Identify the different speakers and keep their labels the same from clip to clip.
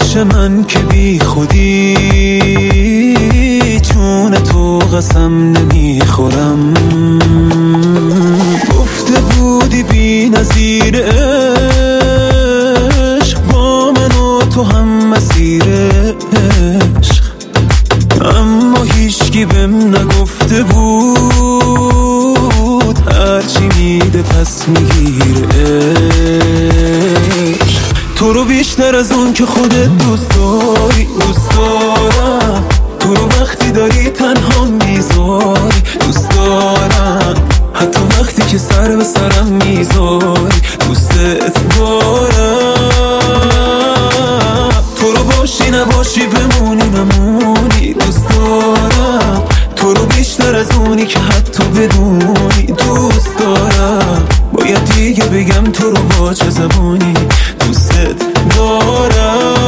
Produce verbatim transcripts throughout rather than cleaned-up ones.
Speaker 1: پیش من که بی خودی، چون تو قسم نمیخورم. گفته بودی بی نظیر عشق، با من و تو هم مسیر عشق، اما هیچکی بهم نگفته بود هرچی میده پس میگیره عشق. تو رو بیشتر از اون که خودت دوست داری دوست دارم، تو رو وقتی داری تنها میذاری دوست دارم، حتی وقتی که سر به سرم میذاری دوستت دارم. تو رو باشی نباشی بمونی نمونی دوست دارم، تو رو بیشتر از اونی که حتی بدونی دوست دارم. باید دیگه بگم تو رو با چه زبانی دوستت دارم.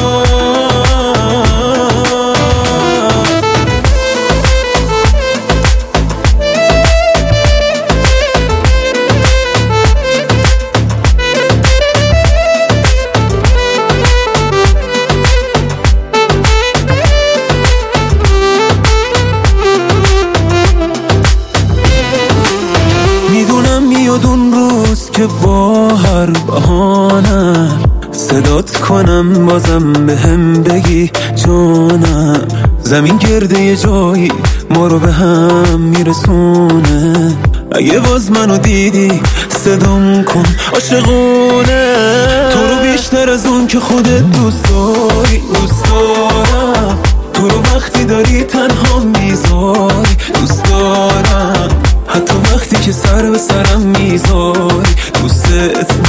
Speaker 1: میدونم میاد اون روز که با هر بهانه صدات کنم بازم به هم بگی جانم. زمین گرده یه جایی ما رو به هم میرسونه، اگه باز منو دیدی صدام کن عاشقونه. تو رو بیشتر از اون که خودت دوست داری دوست دارم، تو رو وقتی داری تنها میذاری دوست دارم، حتی وقتی که سر به سرم میذاری دوستت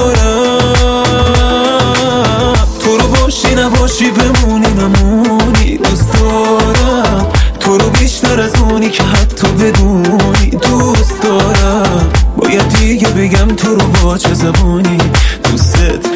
Speaker 1: دارم. تو رو باشی نباشی بمونی نمونی دوست دارم، تو رو بیشتر از اونی که حتی بدونی دوست دارم. باید دیگه بگم تو رو با چه زبانی دوستت